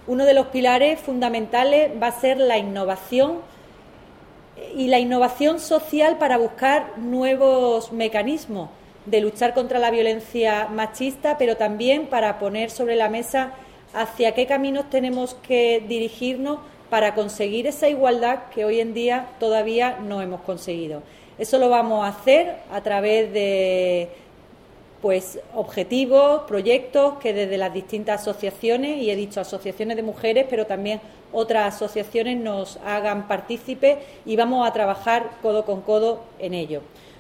Uno de los pilares fundamentales va a ser la innovación y la innovación social para buscar nuevos mecanismos de luchar contra la violencia machista, pero también para poner sobre la mesa hacia qué caminos tenemos que dirigirnos para conseguir esa igualdad que hoy en día todavía no hemos conseguido. Eso lo vamos a hacer a través de objetivos, proyectos que desde las distintas asociaciones, y he dicho asociaciones de mujeres, pero también otras asociaciones nos hagan partícipes, y vamos a trabajar codo con codo en ello.